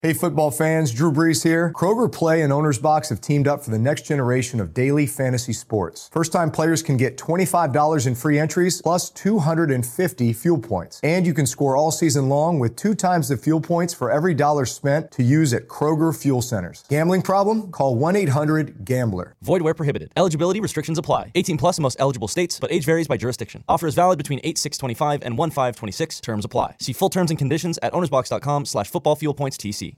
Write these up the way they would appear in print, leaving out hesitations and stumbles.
Hey football fans, Drew Brees here. Kroger Play and Owner's Box have teamed up for the next generation of daily fantasy sports. First-time players can get $25 in free entries plus 250 fuel points. And you can score all season long with 2 times the fuel points for every dollar spent to use at Kroger Fuel Centers. Gambling problem? Call 1-800-GAMBLER. Void where prohibited. Eligibility restrictions apply. 18 plus in most eligible states, but age varies by jurisdiction. Offer is valid between 8/6/25 and 1/5/26. Terms apply. See full terms and conditions at ownersbox.com/footballfuelpointstc.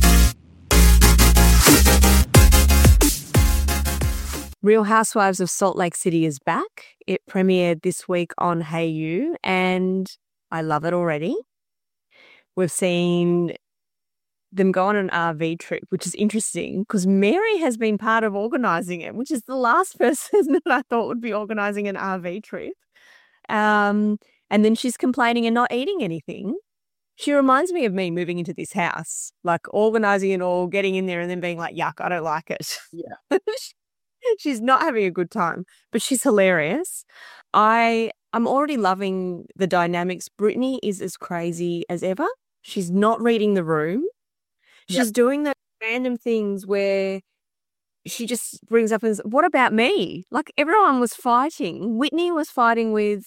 Real Housewives of Salt Lake City is back. It premiered this week on Hayu, and I love it already. We've seen them go on an RV trip, which is interesting because Mary has been part of organising it, which is the last person that I thought would be organising an RV trip. And then she's complaining and not eating anything. She reminds me of me moving into this house, like organising it all, getting in there and then being like, yuck, I don't like it. Yeah. She's not having a good time, but she's hilarious. I'm already loving the dynamics. Brittany is as crazy as ever. She's not reading the room. She's doing those random things where she just brings up and says, what about me? Like everyone was fighting. Whitney was fighting with,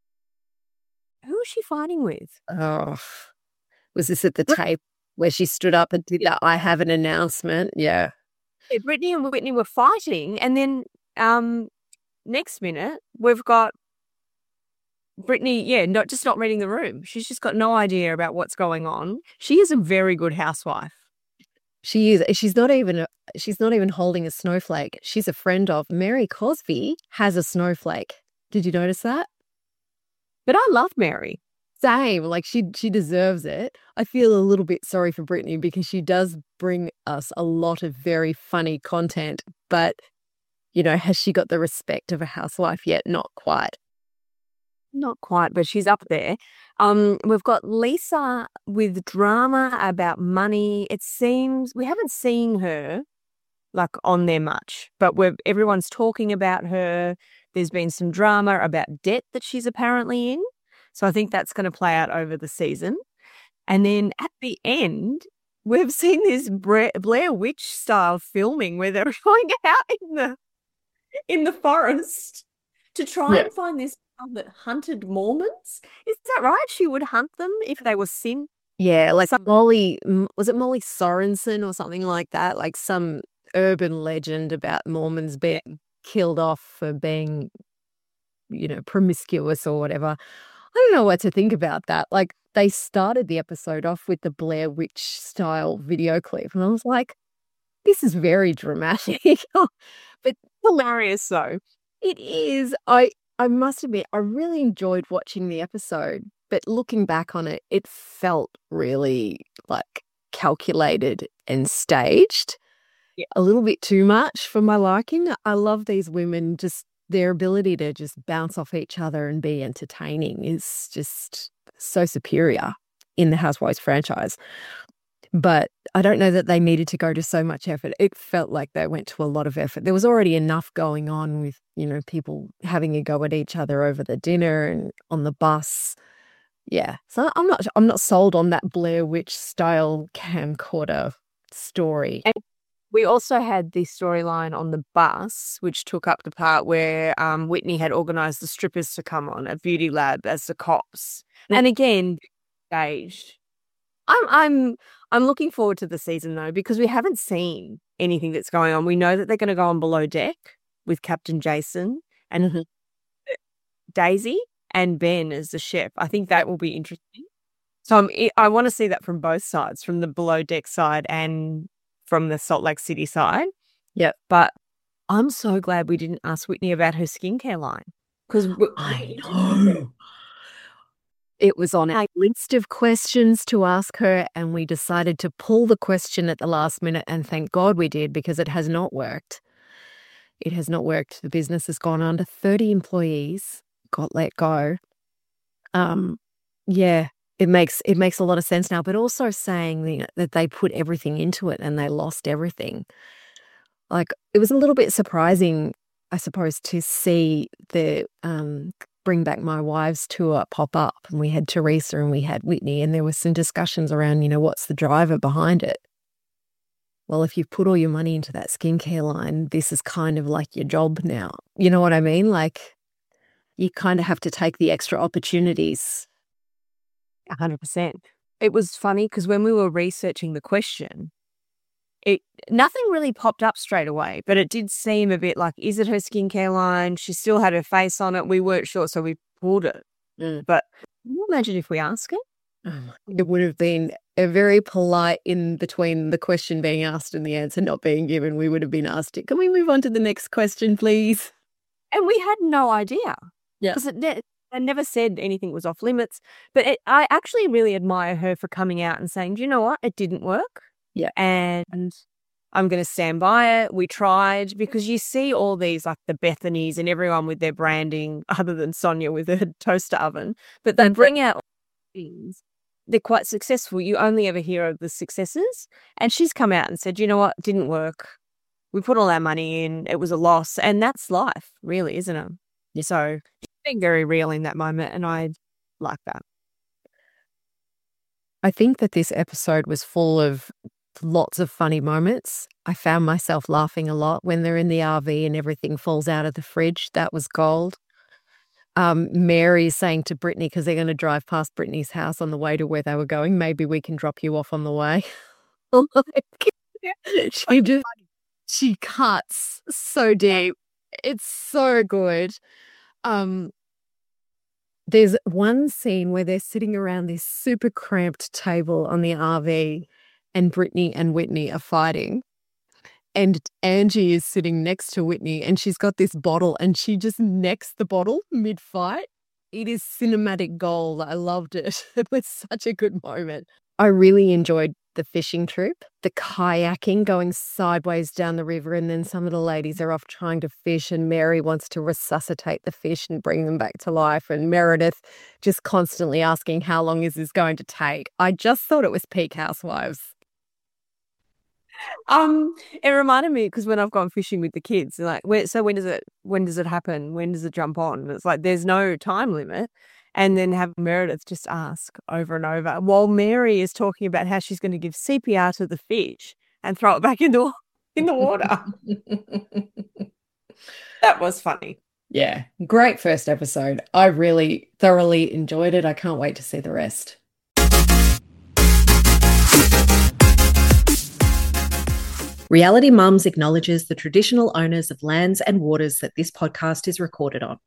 who was she fighting with? Oh, was this at the tape where she stood up and did that I have an announcement? Yeah. Brittany and Whitney were fighting, and then next minute we've got Brittany, not reading the room. She's just got no idea about what's going on. She is a very good housewife. She is. She's not even holding a snowflake. She's a friend of Mary Cosby has a snowflake. Did you notice that? But I love Mary. Same. Like she deserves it. I feel a little bit sorry for Brittany because she does bring us a lot of very funny content. But, has she got the respect of a housewife yet? Not quite. Not quite, but she's up there. We've got Lisa with drama about money. It seems we haven't seen her like on there much, but everyone's talking about her. There's been some drama about debt that she's apparently in. So I think that's going to play out over the season. And then at the end, we've seen this Blair Witch style filming where they're going out in the forest to try and find this girl that hunted Mormons. Is that right? She would hunt them if they were sin. Yeah, like Molly Sorensen or something like that? Like some urban legend about Mormons being killed off for being, promiscuous or whatever. I don't know what to think about that. Like, they started the episode off with the Blair Witch style video clip, and I was like, this is very dramatic. But Hilarious, though. It is. I must admit, I really enjoyed watching the episode, but looking back on it, it felt really like calculated and staged. Yeah. A little bit too much for my liking. I love these women, just their ability to just bounce off each other and be entertaining is just so superior in the Housewives franchise. But I don't know that they needed to go to so much effort. It felt like they went to a lot of effort. There was already enough going on with, people having a go at each other over the dinner and on the bus. Yeah. So I'm not sold on that Blair Witch style camcorder story. And we also had the storyline on the bus, which took up the part where Whitney had organised the strippers to come on at Beauty Lab as the cops. And again, staged. I'm looking forward to the season though, because we haven't seen anything that's going on. We know that they're going to go on Below Deck with Captain Jason and Daisy and Ben as the chef. I think that will be interesting. So I want to see that from both sides, from the Below Deck side and from the Salt Lake City side. Yeah. But I'm so glad we didn't ask Whitney about her skincare line. Because I know. It was on our list of questions to ask her, and we decided to pull the question at the last minute, and thank God we did, because it has not worked. It has not worked. The business has gone under. 30 employees got let go. Yeah, it makes a lot of sense now, but also saying that they put everything into it and they lost everything. Like, it was a little bit surprising, I suppose, to see the Bring Back My Wives tour pop up, and we had Teresa and we had Whitney, and there was some discussions around, what's the driver behind it? Well, if you've put all your money into that skincare line, this is kind of like your job now. You know what I mean? Like, you kind of have to take the extra opportunities. 100%. It was funny because when we were researching the question, nothing really popped up straight away, but it did seem a bit like, is it her skincare line? She still had her face on it. We weren't sure, so we pulled it. But can you imagine if we ask it? It would have been a very polite in between the question being asked and the answer not being given. We would have been asked it. Can we move on to the next question, please? And we had no idea. Yeah. Because I never said anything was off limits. But I actually really admire her for coming out and saying, do you know what? It didn't work. Yeah. And I'm going to stand by it. We tried, because you see all these, like the Bethany's and everyone with their branding, other than Sonia with her toaster oven, but they bring out things. They're quite successful. You only ever hear of the successes. And she's come out and said, you know what? It didn't work. We put all our money in. It was a loss. And that's life, really, isn't it? Yeah. So being very real in that moment. And I like that. I think that this episode was full of lots of funny moments. I found myself laughing a lot when they're in the RV and everything falls out of the fridge. That was gold. Mary is saying to Brittany, because they're going to drive past Brittany's house on the way to where they were going, maybe we can drop you off on the way. She cuts so deep. It's so good. There's one scene where they're sitting around this super cramped table on the RV and Brittany and Whitney are fighting. And Angie is sitting next to Whitney and she's got this bottle and she just necks the bottle mid-fight. It is cinematic gold. I loved it. It was such a good moment. I really enjoyed the fishing trip, the kayaking, going sideways down the river, and then some of the ladies are off trying to fish and Mary wants to resuscitate the fish and bring them back to life, and Meredith just constantly asking, how long is this going to take? I just thought it was peak Housewives. It reminded me, because when I've gone fishing with the kids, they're like, when does it happen? When does it jump on? And it's like, there's no time limit. And then have Meredith just ask over and over while Mary is talking about how she's going to give CPR to the fish and throw it back in the water. That was funny. Yeah, great first episode. I really thoroughly enjoyed it. I can't wait to see the rest. Reality Mums acknowledges the traditional owners of lands and waters that this podcast is recorded on,